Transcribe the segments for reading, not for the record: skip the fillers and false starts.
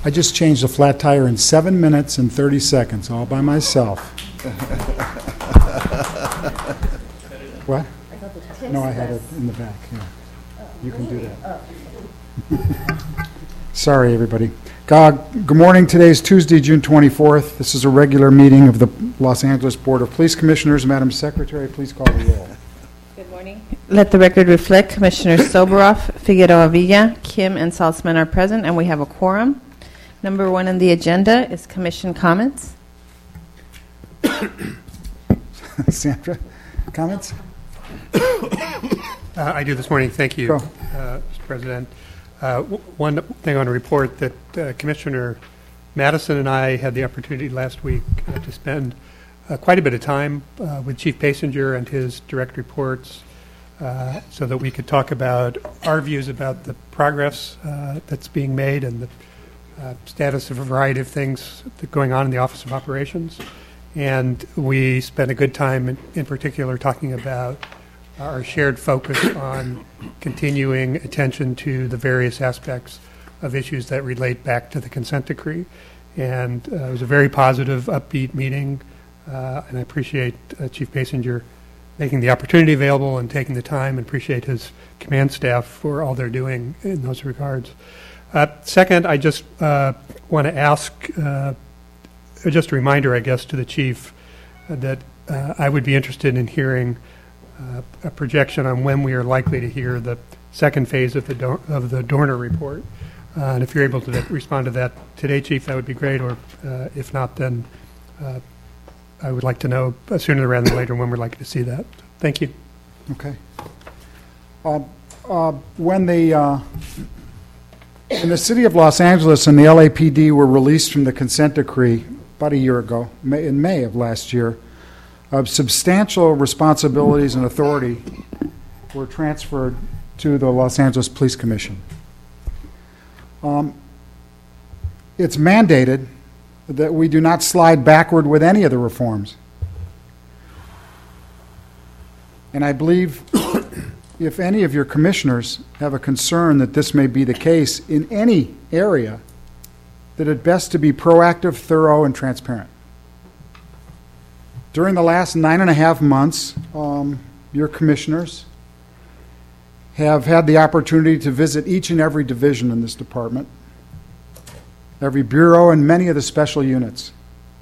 I just changed a flat tire in 7 minutes and 30 seconds, all by myself. What? No, I had it in the back. Yeah. You can do that. Sorry, everybody. Good morning. Today is Tuesday, June 24th. This is a regular meeting of the Los Angeles Board of Police Commissioners. Madam Secretary, please call the roll. Good morning. Let the record reflect Commissioners Soboroff, Figueroa Villa, Kim, and Salzman are present, and we have a quorum. Number one on the agenda is commission comments. Sandra, comments? I do this morning. Thank you, Mr. President. One thing I want to report that Commissioner Madison and I had the opportunity last week to spend quite a bit of time with Chief Passinger and his direct reports so that we could talk about our views about the progress that's being made and the status of a variety of things that are going on in the Office of Operations. And we spent a good time in particular talking about our shared focus on continuing attention to the various aspects of issues that relate back to the consent decree. And it was a very positive, upbeat meeting, and I appreciate Chief Passinger making the opportunity available and taking the time, and appreciate his command staff for all they're doing in those regards. Second, I just want to ask, just a reminder, I guess, to the Chief that I would be interested in hearing a projection on when we are likely to hear the second phase of the Dorner report. And if you're able to respond to that today, Chief, that would be great. Or if not, then I would like to know sooner rather than later when we're likely to see that. Thank you. Okay. When the City of Los Angeles and the LAPD were released from the consent decree about a year ago, in May of last year, substantial responsibilities and authority were transferred to the Los Angeles Police Commission. It's mandated that we do not slide backward with any of the reforms. And I believe if any of your commissioners have a concern that this may be the case in any area, that it's best to be proactive, thorough, and transparent. During the last 9.5 months, your commissioners have had the opportunity to visit each and every division in this department, every bureau, and many of the special units.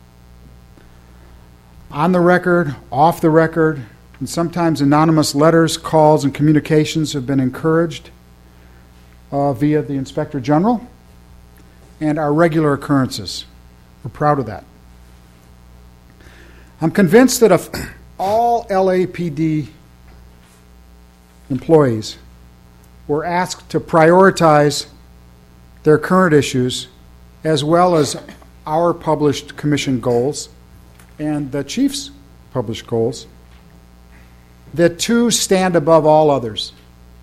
On the record, off the record, and sometimes anonymous letters, calls, and communications have been encouraged via the Inspector General and our regular occurrences. We're proud of that. I'm convinced that if all LAPD employees were asked to prioritize their current issues as well as our published commission goals and the Chief's published goals, that two stand above all others.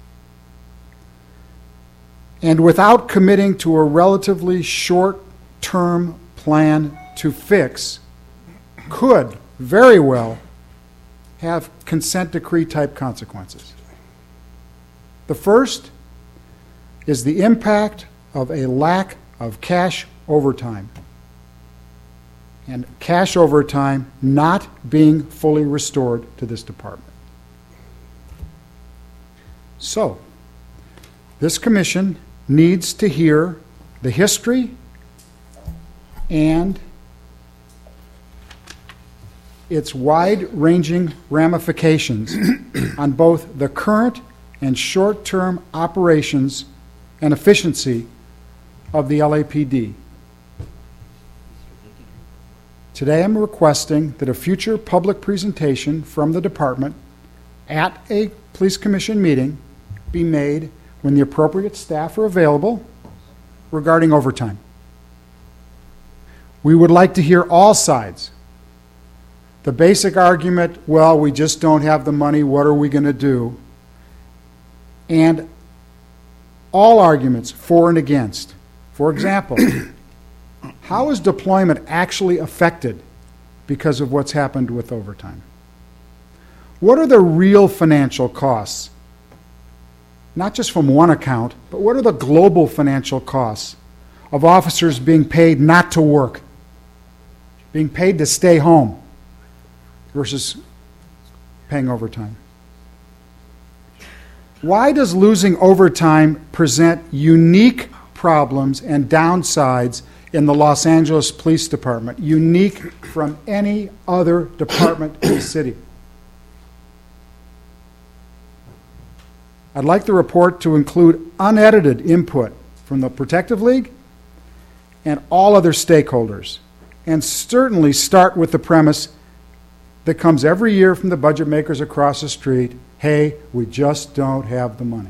And without committing to a relatively short-term plan to fix, could very well have consent decree type consequences. The first is the impact of a lack of cash overtime, and cash overtime not being fully restored to this department. So, this commission needs to hear the history and its wide-ranging ramifications on both the current and short-term operations and efficiency of the LAPD. Today I'm requesting that a future public presentation from the department at a police commission meeting be made when the appropriate staff are available regarding overtime. We would like to hear all sides. The basic argument, well, we just don't have the money, what are we going to do? And all arguments for and against. For example, how is deployment actually affected because of what's happened with overtime? What are the real financial costs? Not just from one account, but what are the global financial costs of officers being paid not to work, being paid to stay home versus paying overtime? Why does losing overtime present unique problems and downsides in the Los Angeles Police Department, unique from any other department in the city? I'd like the report to include unedited input from the Protective League and all other stakeholders, and certainly start with the premise that comes every year from the budget makers across the street: hey, we just don't have the money.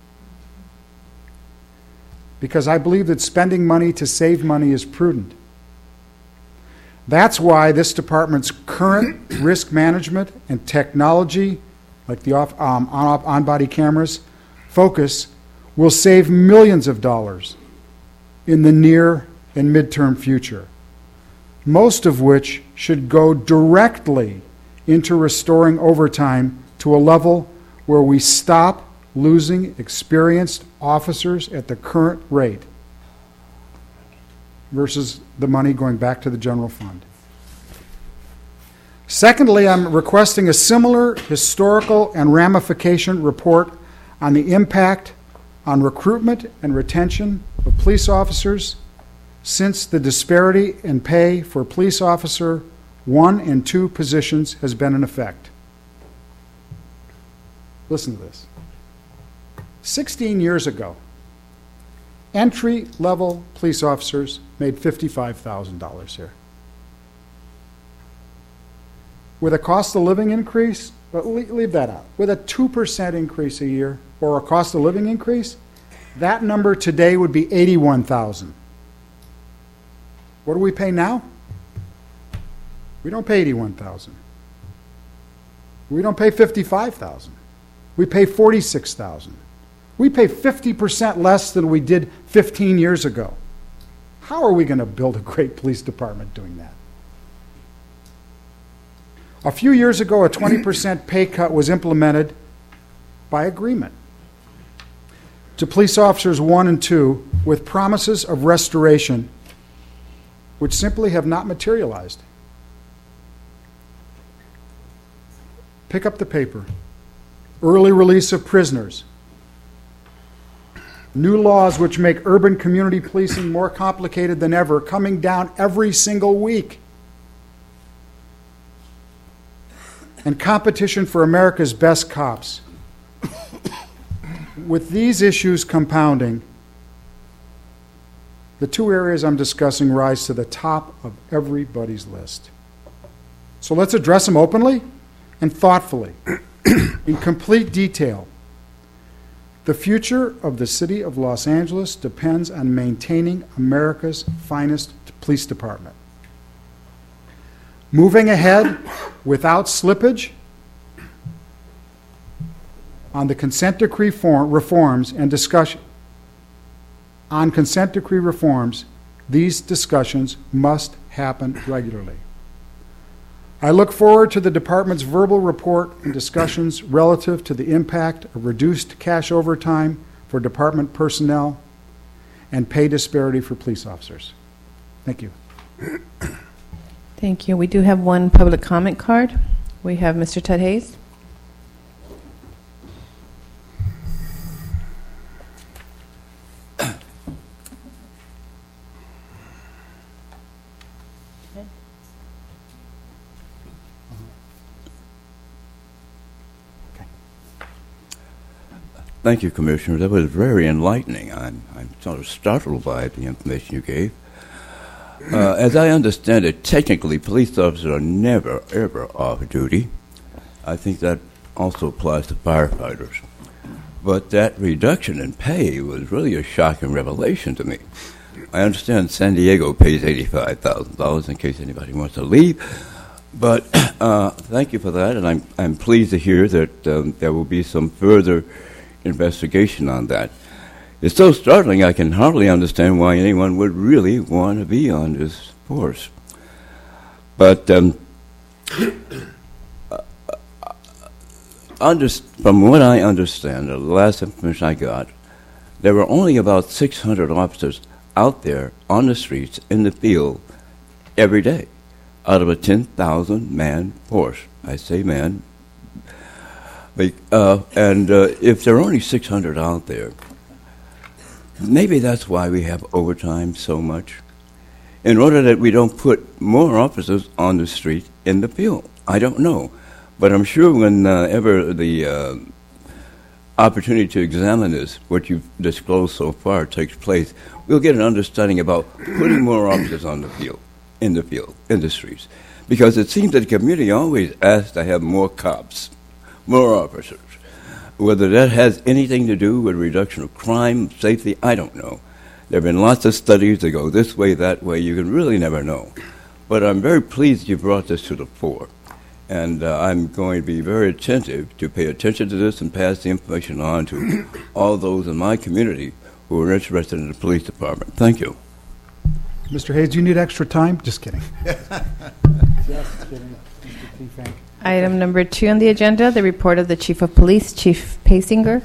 Because I believe that spending money to save money is prudent. That's why this department's current risk management and technology, like the on-body cameras, focus will save millions of dollars in the near and midterm future, most of which should go directly into restoring overtime to a level where we stop losing experienced officers at the current rate versus the money going back to the general fund. Secondly, I'm requesting a similar historical and ramification report on the impact on recruitment and retention of police officers since the disparity in pay for police officer 1 and 2 positions has been in effect. Listen to this. 16 years ago, entry-level police officers made $55,000 here. With a cost of living increase, but leave that out, with a 2% increase a year or a cost of living increase, that number today would be $81,000. What do we pay now? We don't pay $81,000. We don't pay $55,000. We pay $46,000. We pay 50% less than we did 15 years ago. How are we going to build a great police department doing that? A few years ago, a 20% pay cut was implemented by agreement to police officers 1 and 2 with promises of restoration which simply have not materialized. Pick up the paper. Early release of prisoners. New laws which make urban community policing more complicated than ever, coming down every single week. And competition for America's best cops. With these issues compounding, the 2 areas I'm discussing rise to the top of everybody's list. So let's address them openly and thoughtfully, in complete detail. The future of the city of Los Angeles depends on maintaining America's finest police department. Moving ahead without slippage on the consent decree reforms and discussion. On consent decree reforms, these discussions must happen regularly. I look forward to the department's verbal report and discussions relative to the impact of reduced cash overtime for department personnel and pay disparity for police officers. Thank you. Thank you. We do have one public comment card. We have Mr. Ted Hayes. Thank you, Commissioner. That was very enlightening. I'm sort of startled by the information you gave. As I understand it, technically, police officers are never, ever off duty. I think that also applies to firefighters. But that reduction in pay was really a shocking revelation to me. I understand San Diego pays $85,000 in case anybody wants to leave. But thank you for that, and I'm pleased to hear that there will be some further investigation on that. It's so startling I can hardly understand why anyone would really want to be on this force. But from what I understand, the last information I got, there were only about 600 officers out there on the streets, in the field, every day, out of a 10,000-man force. I say man. And if there are only 600 out there, maybe that's why we have overtime so much, in order that we don't put more officers on the street in the field. I don't know. But I'm sure whenever the opportunity to examine this, what you've disclosed so far, takes place, we'll get an understanding about putting more officers on the field, in the streets. Because it seems that the community always asks to have more cops, more officers. Whether that has anything to do with reduction of crime, safety, I don't know. There have been lots of studies that go this way, that way. You can really never know. But I'm very pleased you brought this to the fore. And I'm going to be very attentive to pay attention to this and pass the information on to all those in my community who are interested in the police department. Thank you. Mr. Hayes, do you need extra time? Just kidding. Just kidding. Item number 2 on the agenda, the report of the Chief of Police, Chief Pasinger.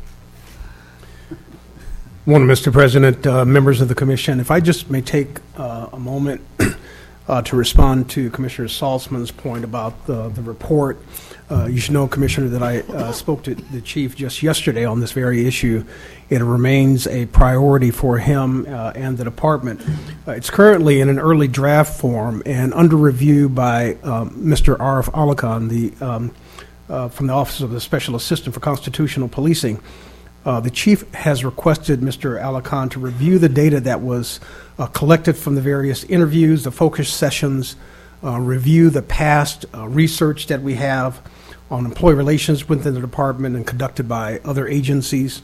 Morning, Mr. President, members of the Commission. If I just may take a moment to respond to Commissioner Saltzman's point about the report. You should know, Commissioner, that I spoke to the Chief just yesterday on this very issue. It remains a priority for him and the Department. It's currently in an early draft form and under review by Mr. Arif Alakan, from the Office of the Special Assistant for Constitutional Policing. The Chief has requested Mr. Alakan to review the data that was collected from the various interviews, the focus sessions, review the past research that we have on employee relations within the department and conducted by other agencies,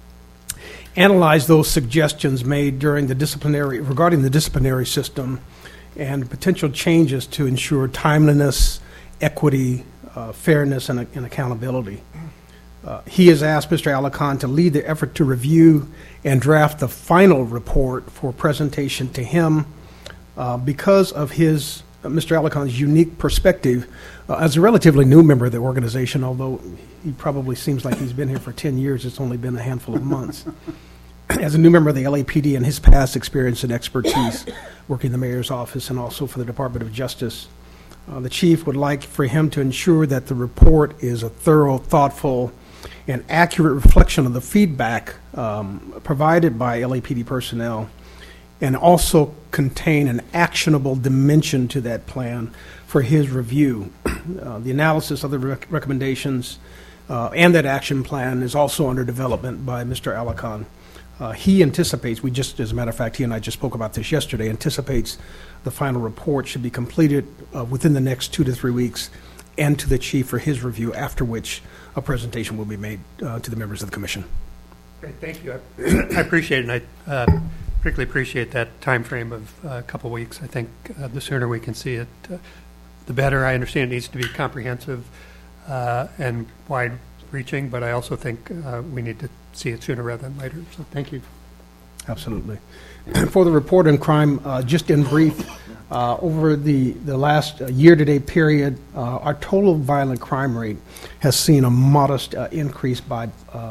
analyze those suggestions made during regarding the disciplinary system and potential changes to ensure timeliness, equity, fairness, and accountability. He has asked Mr. Alakan to lead the effort to review and draft the final report for presentation to him because of Mr. Alakan's unique perspective as a relatively new member of the organization, although he probably seems like he's been here for 10 years. It's only been a handful of months. As a new member of the LAPD and his past experience and expertise working in the mayor's office and also for the Department of Justice, the Chief would like for him to ensure that the report is a thorough, thoughtful, and accurate reflection of the feedback provided by LAPD personnel and also contain an actionable dimension to that plan for his review. The analysis of the recommendations and that action plan is also under development by Mr. Alakan. He anticipates, as a matter of fact, he and I just spoke about this yesterday, anticipates the final report should be completed within the next 2 to 3 weeks and to the Chief for his review, after which a presentation will be made to the members of the Commission. Great, thank you. I appreciate it, and I particularly appreciate that time frame of a couple weeks. I think the sooner we can see it, the better. I understand it needs to be comprehensive and wide-reaching, but I also think we need to see it sooner rather than later. So thank you. Absolutely. For the report on crime, just in brief, over the last year-to-date period, our total violent crime rate has seen a modest increase by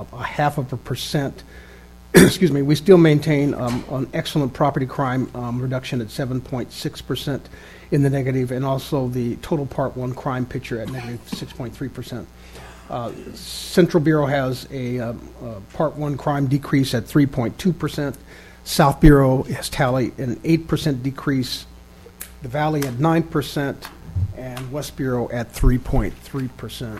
0.5%. Excuse me. We still maintain an excellent property crime reduction at 7.6% in the negative, and also the total Part 1 crime picture at negative 6.3%. Central Bureau has a Part 1 crime decrease at 3.2%. South Bureau has tallied an 8% decrease, the Valley at 9%, and West Bureau at 3.3%.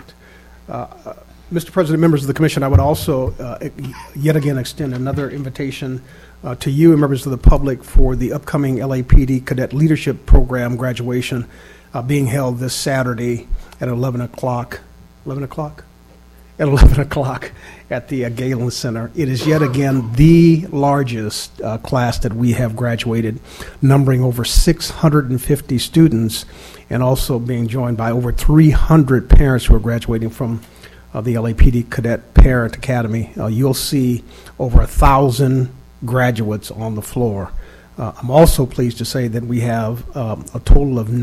Mr. President, members of the Commission, I would also yet again extend another invitation to you and members of the public for the upcoming LAPD Cadet Leadership Program graduation being held this Saturday at 11 o'clock. 11 o'clock? At 11 o'clock at the Galen Center. It is yet again the largest class that we have graduated, numbering over 650 students and also being joined by over 300 parents who are graduating from the LAPD Cadet Parent Academy. You'll see over 1,000 graduates on the floor. I'm also pleased to say that we have a total of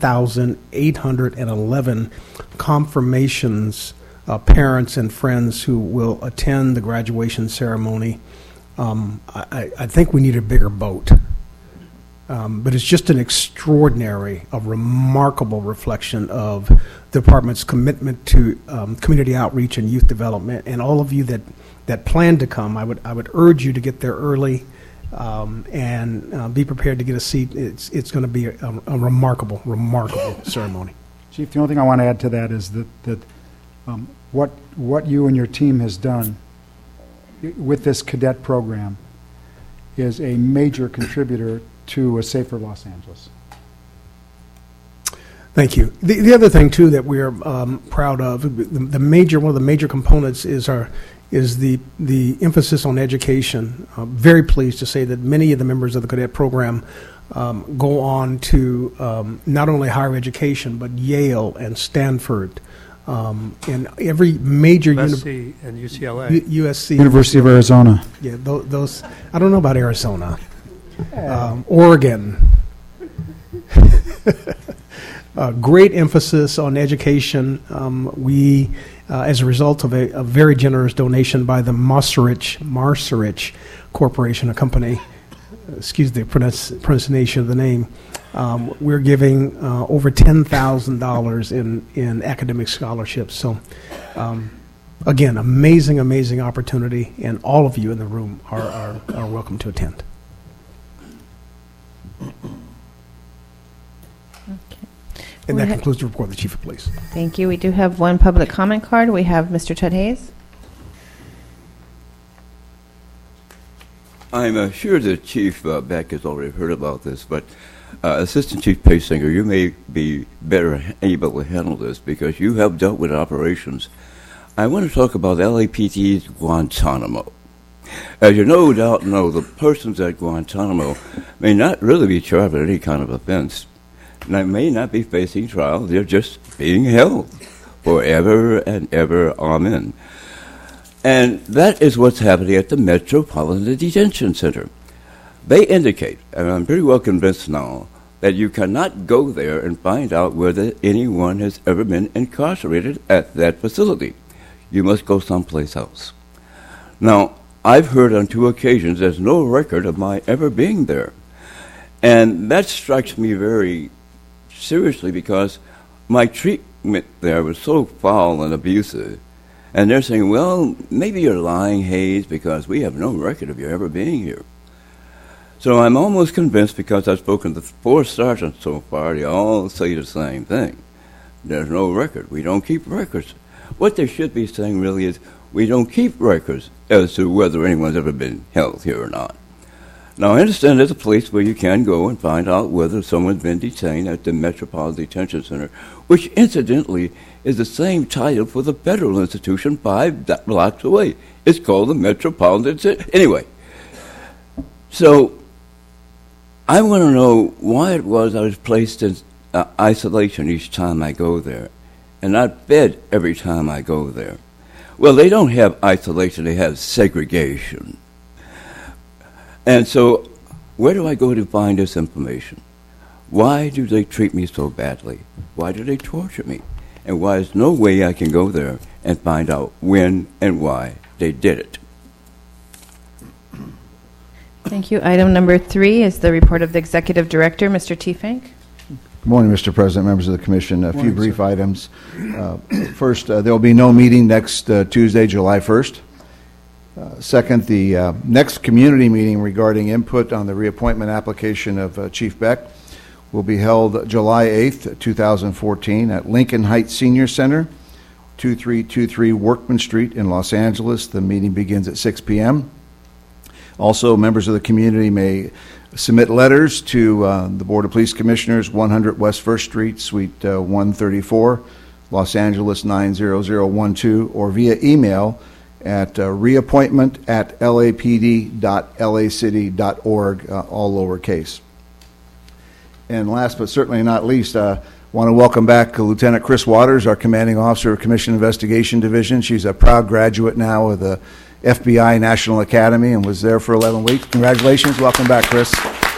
9,811 confirmations, parents and friends who will attend the graduation ceremony I think we need a bigger boat. But it's just an extraordinary, a remarkable reflection of the department's commitment to community outreach and youth development. And all of you that plan to come, I would urge you to get there early and be prepared to get a seat. It's going to be a remarkable ceremony. Chief, the only thing I want to add to that is that what you and your team has done with this cadet program is a major contributor to a safer Los Angeles. Thank you. The other thing too that we're proud of, one of the major components is the emphasis on education. Very pleased to say that many of the members of the cadet program go on to not only higher education but Yale and Stanford. And every major USC and UCLA. USC. University of Arizona. Yeah, those. I don't know about Arizona. Oregon. Great emphasis on education. We, as a result of a very generous donation by the Macerich Corporation, a company, excuse the pronunciation of the name, we're giving over $10,000 in academic scholarships. So, again, amazing opportunity, and all of you in the room are welcome to attend. And that concludes the report of the Chief of Police. Thank you. We do have one public comment card. We have Mr. Ted Hayes. I'm sure the Chief Beck has already heard about this, but Assistant Chief Paysinger, you may be better able to handle this because you have dealt with operations. I want to talk about LAPD's Guantanamo. As you no doubt know, the persons at Guantanamo may not really be charged with any kind of offense. And they may not be facing trial. They're just being held forever and ever. Amen. And that is what's happening at the Metropolitan Detention Center. They indicate, and I'm pretty well convinced now, that you cannot go there and find out whether anyone has ever been incarcerated at that facility. You must go someplace else. Now, I've heard on 2 occasions there's no record of my ever being there. And that strikes me very seriously because my treatment there was so foul and abusive. And they're saying, well, maybe you're lying, Hayes, because we have no record of you ever being here. So I'm almost convinced, because I've spoken to 4 sergeants so far, they all say the same thing. There's no record. We don't keep records. What they should be saying really is, we don't keep records as to whether anyone's ever been held here or not. Now, I understand there's a place where you can go and find out whether someone's been detained at the Metropolitan Detention Center, which, incidentally, is the same title for the federal institution 5 blocks away. It's called the Metropolitan Center. Anyway, so I want to know why it was I was placed in isolation each time I go there, and not fed every time I go there. Well, they don't have isolation, they have segregation. And so, where do I go to find this information? Why do they treat me so badly? Why do they torture me? And why is no way I can go there and find out when and why they did it? Thank you. Item number 3 is the report of the Executive Director, Mr. T. Fink. Good morning, Mr. President, members of the Commission. A few brief sir. items. First, there will be no meeting next Tuesday, July 1st. Second, the next community meeting regarding input on the reappointment application of Chief Beck will be held July 8th, 2014 at Lincoln Heights Senior Center, 2323 Workman Street in Los Angeles. The meeting begins at 6 p.m. Also, members of the community may submit letters to the Board of Police Commissioners, 100 West 1st Street, Suite 134, Los Angeles 90012, or via email at reappointment@lapd.lacity.org, all lowercase. And last but certainly not least, I want to welcome back Lieutenant Chris Waters, our commanding officer of Commission Investigation Division. She's a proud graduate now of the FBI National Academy and was there for 11 weeks. Congratulations. Welcome back, Chris.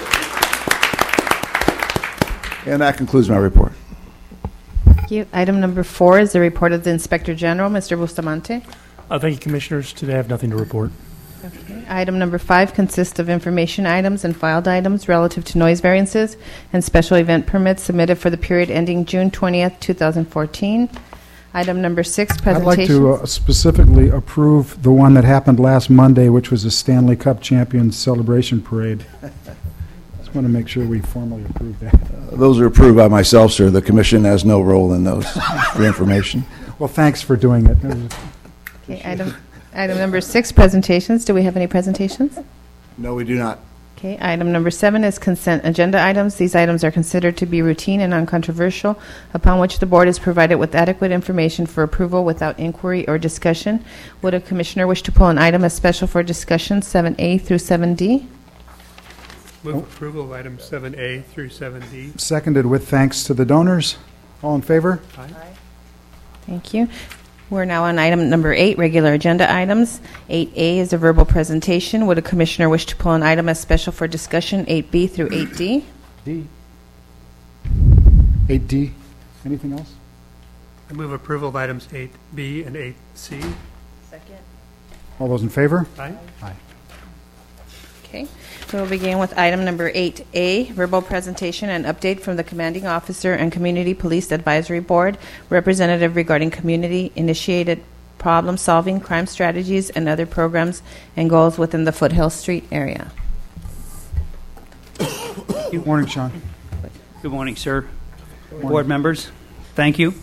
And that concludes my report. Thank you. Item number 4 is the report of the Inspector General, Mr. Bustamante. Thank you, Commissioners. Today I have nothing to report. Okay. Item number 5 consists of information items and filed items relative to noise variances and special event permits submitted for the period ending June 20th, 2014. Item number 6, I'd presentations. like to specifically approve the one that happened last Monday, which was the Stanley Cup Champions Celebration Parade. Just want to make sure we formally approve that. Those are approved by myself, sir. The commission has no role in those, for information. Well, thanks for doing it. Okay, item number 6, presentations. Do we have any presentations? No, we do not. Okay, item number 7 is consent agenda items. These items are considered to be routine and uncontroversial, upon which the board is provided with adequate information for approval without inquiry or discussion. Would a commissioner wish to pull an item as special for discussion, 7A through 7D? Move approval of items 7A through 7D. Seconded with thanks to the donors. All in favor? Aye. Thank you. We're now on item number 8, regular agenda items. 8A is a verbal presentation. Would a commissioner wish to pull an item as special for discussion, 8B through 8D? D. 8D. Anything else? I move approval of items 8B and 8C. Second. All those in favor? Aye. Aye. Okay. We'll begin with item number 8A, verbal presentation and update from the Commanding Officer and Community Police Advisory Board, representative regarding community-initiated problem-solving, crime strategies, and other programs and goals within the Foothill Street area. Good morning, Sean. Good morning, sir. Board members, thank you.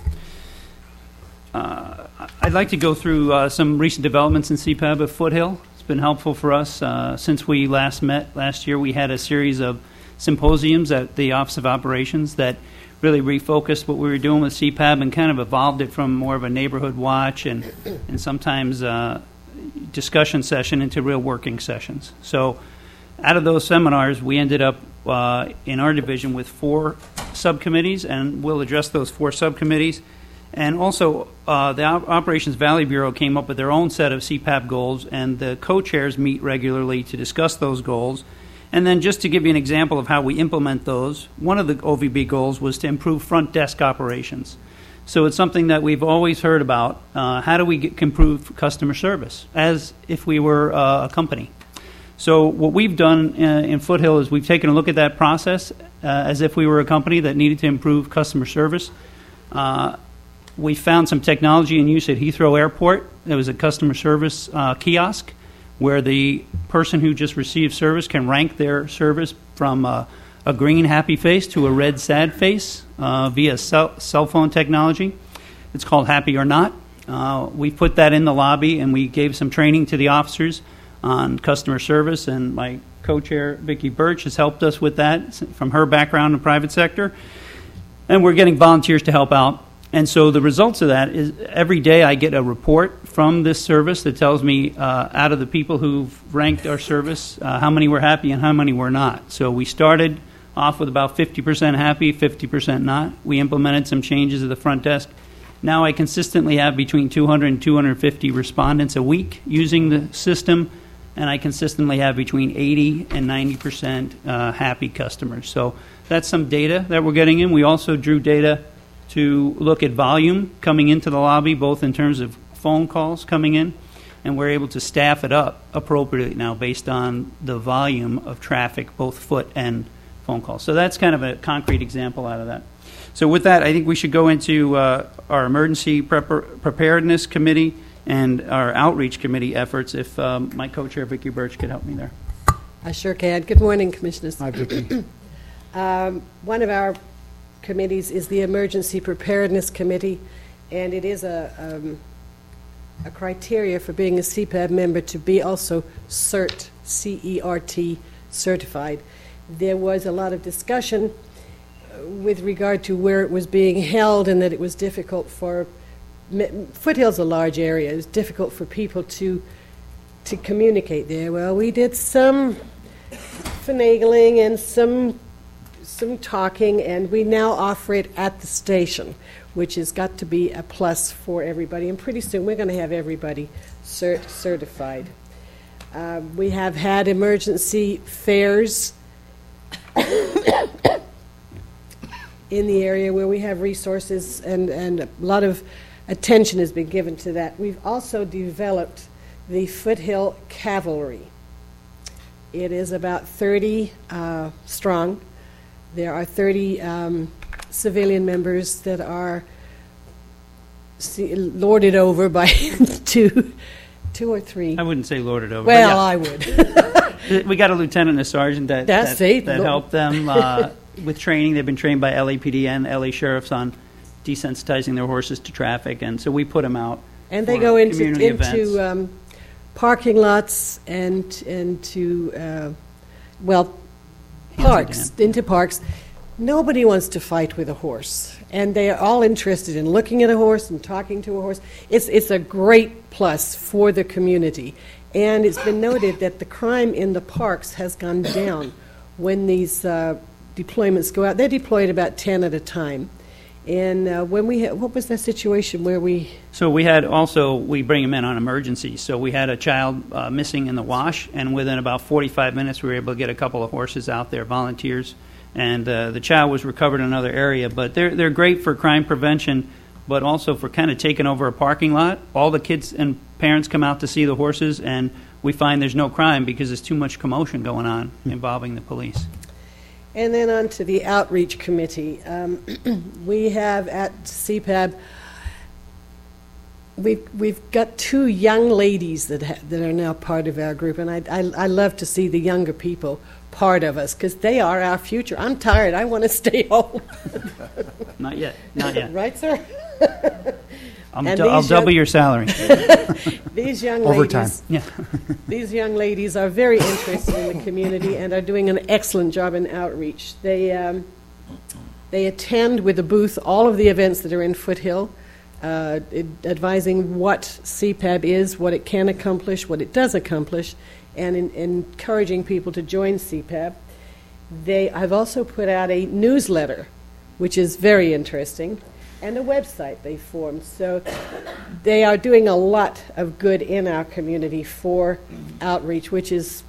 I'd like to go through some recent developments in CPAB at Foothill. It's been helpful for us. Since we last met last year, we had a series of symposiums at the Office of Operations that really refocused what we were doing with CPAB and kind of evolved it from more of a neighborhood watch and sometimes discussion session into real working sessions. So out of those seminars, we ended up in our division with 4 subcommittees, and we'll address those 4 subcommittees. And also, the Operations Valley Bureau came up with their own set of CPAB goals, and the co-chairs meet regularly to discuss those goals. And then just to give you an example of how we implement those, one of the OVB goals was to improve front desk operations. So it's something that we've always heard about. How do we improve customer service as if we were a company? So what we've done in Foothill is we've taken a look at that process as if we were a company that needed to improve customer service. We found some technology in use at Heathrow Airport. There was a customer service kiosk where the person who just received service can rank their service from a green happy face to a red sad face via cell phone technology. It's called Happy or Not. We put that in the lobby, and we gave some training to the officers on customer service, and my co-chair, Vicki Birch, has helped us with that from her background in the private sector. And we're getting volunteers to help out. And so the results of that is every day I get a report from this service that tells me out of the people who've ranked our service, how many were happy and how many were not. So we started off with about 50% happy, 50% not. We implemented some changes at the front desk. Now I consistently have between 200 and 250 respondents a week using the system, and I consistently have between 80 and 90% happy customers. So that's some data that we're getting in. We also drew data to look at volume coming into the lobby, both in terms of phone calls coming in, and we're able to staff it up appropriately now based on the volume of traffic, both foot and phone calls. So that's kind of a concrete example out of that. So with that, I think we should go into our emergency preparedness committee and our outreach committee efforts, if my co-chair, Vicki Birch, could help me there. I sure can. Good morning, Commissioners. Hi, Vicki. One of our committees is the Emergency Preparedness Committee, and it is a criteria for being a CPAB member to be also CERT, C-E-R-T, certified. There was a lot of discussion with regard to where it was being held and that it was difficult for Foothill's a large area. It was difficult for people to communicate there. Well, we did some finagling and some talking, and we now offer it at the station, which has got to be a plus for everybody. And pretty soon we're going to have everybody certified. We have had emergency fairs in the area where we have resources, and a lot of attention has been given to that. We've also developed the Foothill Cavalry. It is about 30 strong. There are 30 civilian members that are lorded over by two or three. I wouldn't say lorded over. Well, but I would. we got a lieutenant and a sergeant that helped them with training. They've been trained by LAPD and LA sheriffs on desensitizing their horses to traffic, and so we put them out. And they go into events. Parking lots and to parks, into parks. Nobody wants to fight with a horse, and they are all interested in looking at a horse and talking to a horse. It's a great plus for the community, and it's been noted that the crime in the parks has gone down when these deployments go out. They're deployed about 10 at a time. And when we what was that situation where we... So we had also, we bring them in on emergencies. So we had a child missing in the wash, and within about 45 minutes we were able to get a couple of horses out there, volunteers, and the child was recovered in another area. But they're great for crime prevention, but also for kind of taking over a parking lot. All the kids and parents come out to see the horses, and we find there's no crime because there's too much commotion going on involving the police. And then on to the outreach committee. We have at CPAB, we've got 2 young ladies that are now part of our group, and I love to see the younger people part of us because they are our future. I'm tired. I want to stay home. Not yet. Right, sir? I'll double your salary. These young Overtime. ladies, Yeah. these young ladies are very interested in the community and are doing an excellent job in outreach. They attend with a booth all of the events that are in Foothill, advising what CPAB is, what it can accomplish, what it does accomplish, and encouraging people to join CPAB. I've also put out a newsletter, which is very interesting, and a website they formed. So they are doing a lot of good in our community for outreach, which is,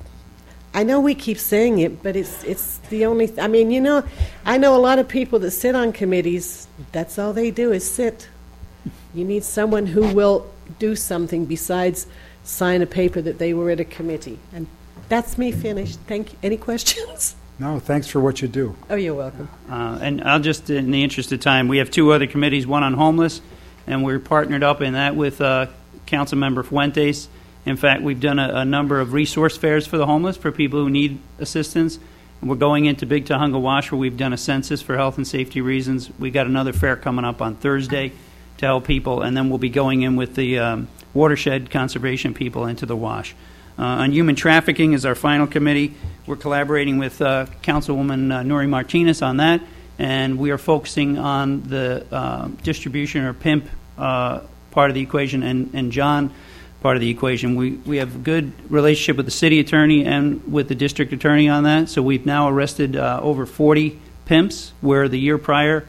I know we keep saying it, but it's the only, I know a lot of people that sit on committees, that's all they do is sit. You need someone who will do something besides sign a paper that they were at a committee. And that's me finished. Thank you. Any questions? No, thanks for what you do. Oh, you're welcome. And I'll just, in the interest of time, we have 2 other committees, one on homeless, and we're partnered up in that with Councilmember Fuentes. In fact, we've done a number of resource fairs for the homeless, for people who need assistance. And we're going into Big Tahunga Wash, where we've done a census for health and safety reasons. We've got another fair coming up on Thursday to help people, and then we'll be going in with the watershed conservation people into the wash. On human trafficking is our final committee. We're collaborating with Councilwoman Nuri Martinez on that, and we are focusing on the distribution or pimp part of the equation, and John part of the equation. We have a good relationship with the city attorney and with the district attorney on that, so we've now arrested over 40 pimps, where the year prior,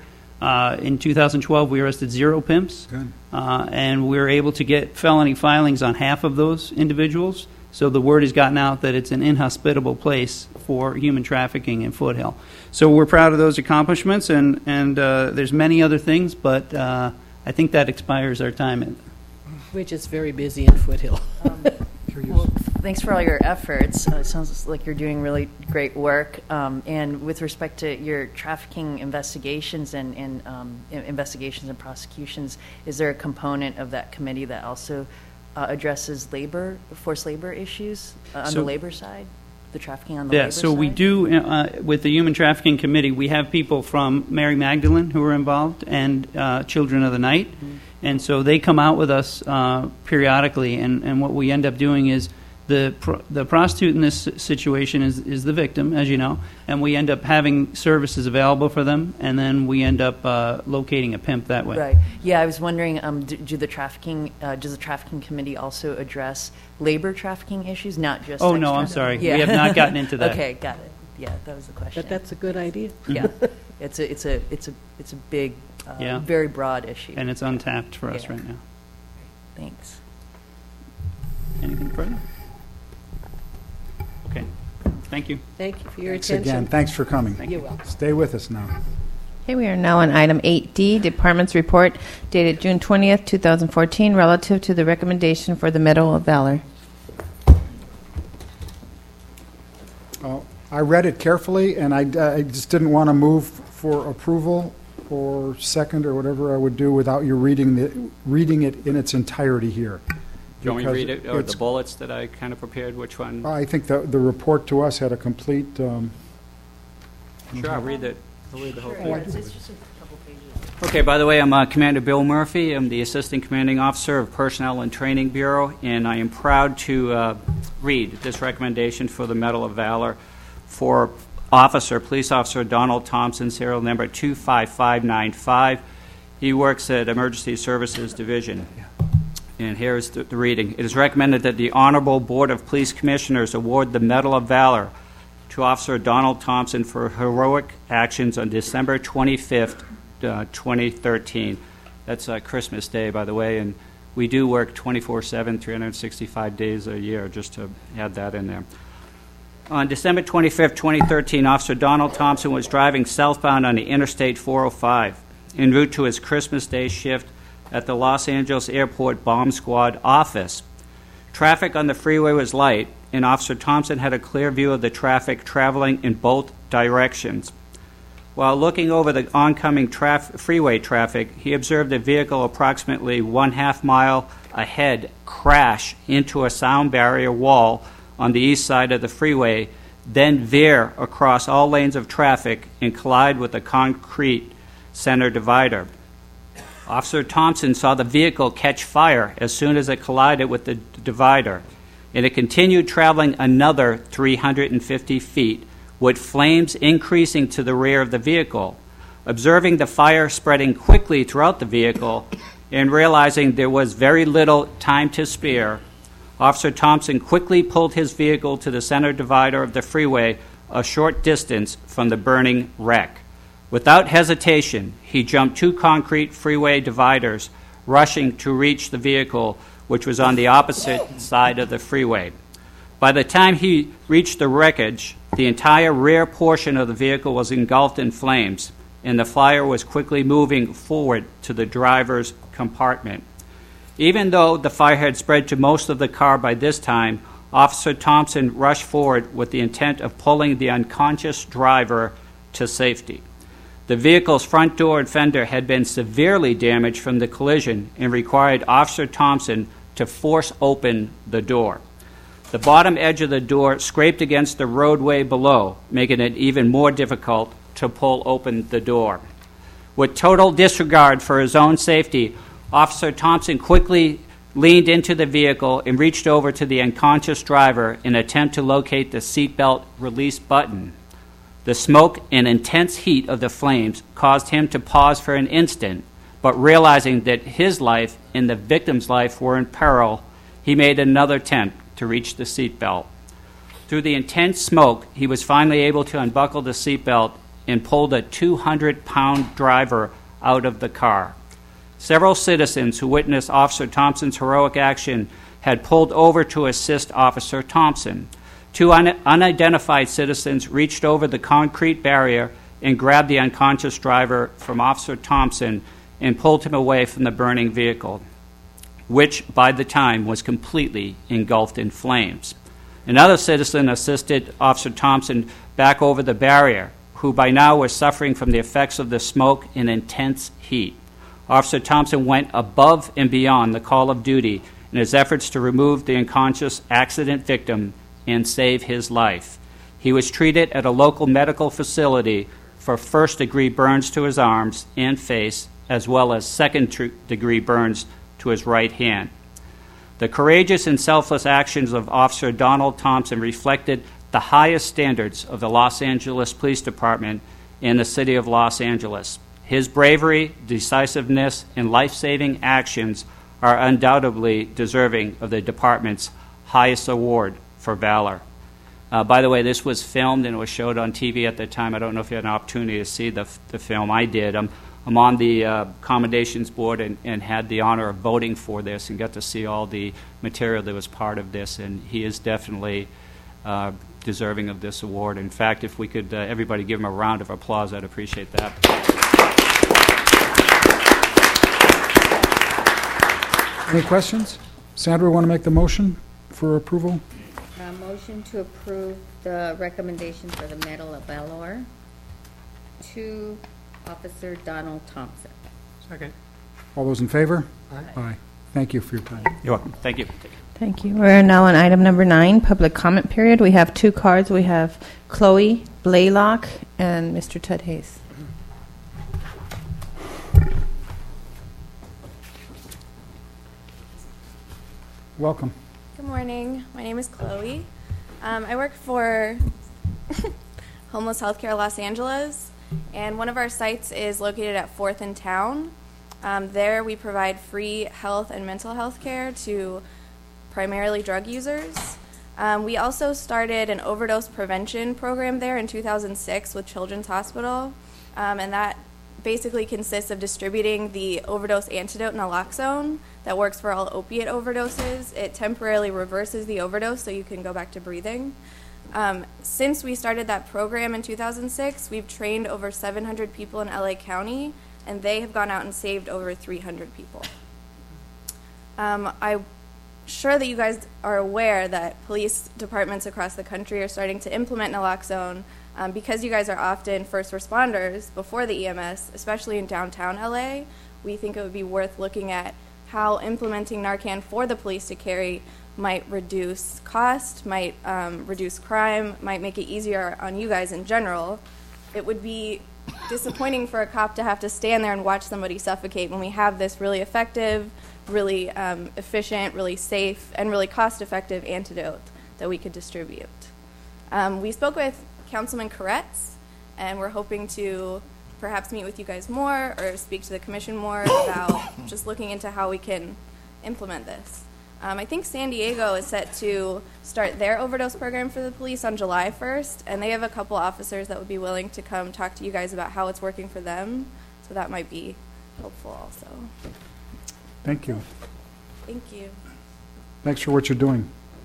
in 2012, we arrested 0 pimps. Good. And we're able to get felony filings on half of those individuals. So the word has gotten out that it's an inhospitable place for human trafficking in Foothill. So we're proud of those accomplishments, and there's many other things, but I think that expires our time. We're just very busy in Foothill. Well, thanks for all your efforts. It sounds like you're doing really great work. And with respect to your trafficking investigations and investigations and prosecutions, is there a component of that committee that also addresses forced labor issues on the labor side, the trafficking on the labor side? Yeah, so we do, with the Human Trafficking Committee, we have people from Mary Magdalene who are involved, and Children of the Night. Mm-hmm. And so they come out with us periodically, and what we end up doing is the prostitute in this situation is the victim, as you know, and we end up having services available for them, and then we end up locating a pimp that way. Right. Yeah, I was wondering, does the trafficking committee also address labor trafficking issues, not just? Oh no, I'm sorry. Yeah. We have not gotten into that. Okay, got it. Yeah, that was the question. But that's a good idea. Yeah, it's a big, very broad issue, and it's untapped for us right now. Thanks. Anything further? Okay. Thank you. Thank you for your Thanks attention. again. Thanks for coming. You're welcome. Stay with us now. Okay, we are now on item 8D, Department's Report dated June 20th, 2014, relative to the recommendation for the Medal of Valor. I read it carefully, and I just didn't want to move for approval or second or whatever I would do without you reading it in its entirety here. Do you want me to read it, or It's- the bullets that I kind of prepared? Which one? I think the report to us had a complete, Sure, I'll read it. I'll read the whole thing. It's just a couple pages. Okay, by the way, I'm Commander Bill Murphy. I'm the Assistant Commanding Officer of Personnel and Training Bureau, and I am proud to read this recommendation for the Medal of Valor for Police Officer Donald Thompson, serial number 25595. He works at Emergency Services Division. And here's the reading. It is recommended that the Honorable Board of Police Commissioners award the Medal of Valor to Officer Donald Thompson for heroic actions on December 25th, 2013. That's Christmas Day, by the way, and we do work 24/7, 365 days a year, just to add that in there. On December 25th, 2013, Officer Donald Thompson was driving southbound on the Interstate 405 en route to his Christmas Day shift at the Los Angeles Airport Bomb Squad office. Traffic on the freeway was light, and Officer Thompson had a clear view of the traffic traveling in both directions. While looking over the oncoming freeway traffic, he observed a vehicle approximately 1/2 mile ahead crash into a sound barrier wall on the east side of the freeway, then veer across all lanes of traffic and collide with a concrete center divider. Officer Thompson saw the vehicle catch fire as soon as it collided with the divider, and it continued traveling another 350 feet, with flames increasing to the rear of the vehicle. Observing the fire spreading quickly throughout the vehicle and realizing there was very little time to spare, Officer Thompson quickly pulled his vehicle to the center divider of the freeway a short distance from the burning wreck. Without hesitation, he jumped 2 concrete freeway dividers, rushing to reach the vehicle, which was on the opposite side of the freeway. By the time he reached the wreckage, the entire rear portion of the vehicle was engulfed in flames, and the fire was quickly moving forward to the driver's compartment. Even though the fire had spread to most of the car by this time, Officer Thompson rushed forward with the intent of pulling the unconscious driver to safety. The vehicle's front door and fender had been severely damaged from the collision and required Officer Thompson to force open the door. The bottom edge of the door scraped against the roadway below, making it even more difficult to pull open the door. With total disregard for his own safety, Officer Thompson quickly leaned into the vehicle and reached over to the unconscious driver in an attempt to locate the seatbelt release button. The smoke and intense heat of the flames caused him to pause for an instant, but realizing that his life and the victim's life were in peril, he made another attempt to reach the seatbelt. Through the intense smoke, he was finally able to unbuckle the seatbelt and pull the 200-pound driver out of the car. Several citizens who witnessed Officer Thompson's heroic action had pulled over to assist Officer Thompson. 2 unidentified citizens reached over the concrete barrier and grabbed the unconscious driver from Officer Thompson and pulled him away from the burning vehicle, which by the time was completely engulfed in flames. Another citizen assisted Officer Thompson back over the barrier, who by now was suffering from the effects of the smoke and intense heat. Officer Thompson went above and beyond the call of duty in his efforts to remove the unconscious accident victim and save his life. He was treated at a local medical facility for first-degree burns to his arms and face, as well as second-degree burns to his right hand. The courageous and selfless actions of Officer Donald Thompson reflected the highest standards of the Los Angeles Police Department and the City of Los Angeles. His bravery, decisiveness, and life-saving actions are undoubtedly deserving of the department's highest award for valor. By the way, this was filmed and it was showed on TV at the time. I don't know if you had an opportunity to see the film. I did. I'm on the commendations board and had the honor of voting for this and got to see all the material that was part of this, and he is definitely deserving of this award. In fact, if we could everybody give him a round of applause, I'd appreciate that. Any questions? Sandra, want to make the motion for approval? Motion to approve the recommendation for the Medal of Valor to Officer Donald Thompson. Second. All those in favor? Aye. Aye. Thank you for your time. You're welcome. Thank you. Thank you. We're now on item number 9, public comment period. We have 2 cards. We have Chloe Blaylock and Mr. Ted Hayes. Welcome. Good morning. My name is Chloe. I work for Homeless Healthcare Los Angeles, and one of our sites is located at 4th and Town. There we provide free health and mental health care to primarily drug users. We also started an overdose prevention program there in 2006 with Children's Hospital, and that basically consists of distributing the overdose antidote naloxone that works for all opiate overdoses. It temporarily reverses the overdose so you can go back to breathing. Since we started that program in 2006, we've trained over 700 people in LA County, and they have gone out and saved over 300 people. I'm sure that you guys are aware that police departments across the country are starting to implement naloxone because you guys are often first responders before the EMS, especially in downtown LA. We think it would be worth looking at how implementing Narcan for the police to carry might reduce cost, might reduce crime, might make it easier on you guys in general. It would be disappointing for a cop to have to stand there and watch somebody suffocate when we have this really effective, really efficient, really safe, and really cost-effective antidote that we could distribute. We spoke with Councilman Koretz, and we're hoping to perhaps meet with you guys more or speak to the commission more about just looking into how we can implement this. I think San Diego is set to start their overdose program for the police on July 1st, and they have a couple officers that would be willing to come talk to you guys about how it's working for them, so that might be helpful also. Thank you. Thank you. Thanks for what you're doing.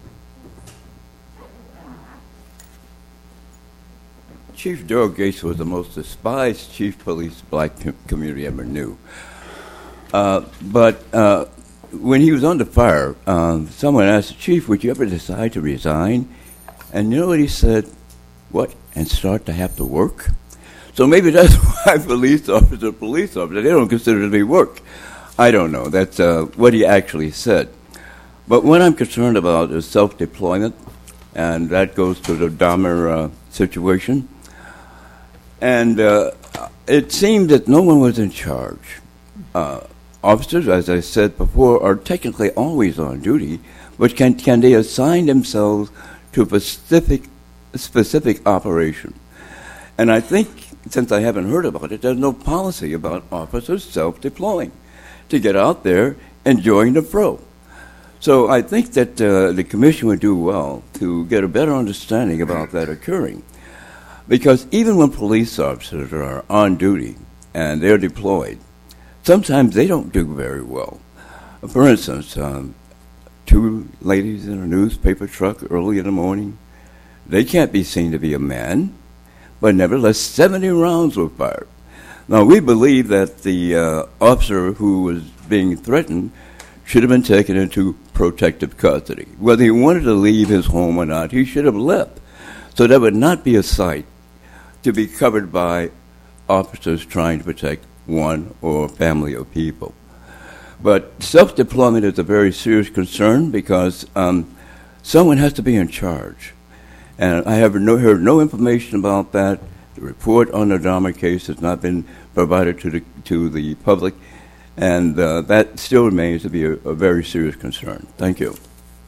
Chief Daryl Gates was the most despised chief police black community ever knew. But when he was under fire, someone asked the chief, would you ever decide to resign? And you know what he said? What? And start to have to work? So maybe that's why police officers are police officers. They don't consider it to be work. I don't know. That's what he actually said. But what I'm concerned about is self-deployment, and that goes to the Dahmer situation. And it seemed that no one was in charge. Officers, as I said before, are technically always on duty, but can they assign themselves to a specific operation? And I think, since I haven't heard about it, there's no policy about officers self-deploying to get out there and join the fro. So I think that the commission would do well to get a better understanding about that occurring. Because even when police officers are on duty and they're deployed, sometimes they don't do very well. For instance, 2 ladies in a newspaper truck early in the morning, they can't be seen to be a man, but nevertheless 70 rounds were fired. Now, we believe that the officer who was being threatened should have been taken into protective custody. Whether he wanted to leave his home or not, he should have left. So that would not be a sight to be covered by officers trying to protect one or family of people. But self-deployment is a very serious concern because someone has to be in charge. And I have heard no information about that. The report on the Dahmer case has not been provided to the public, and that still remains to be a very serious concern. Thank you.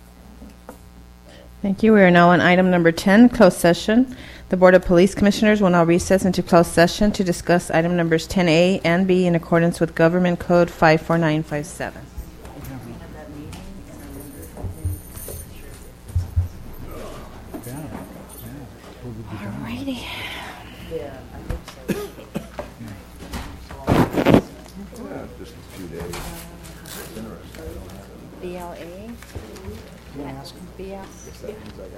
Thank you. We are now on item number 10, closed session. The Board of Police Commissioners will now recess into closed session to discuss item numbers 10A and B in accordance with Government Code 54957. Alrighty. Just a few days. BLA? BL?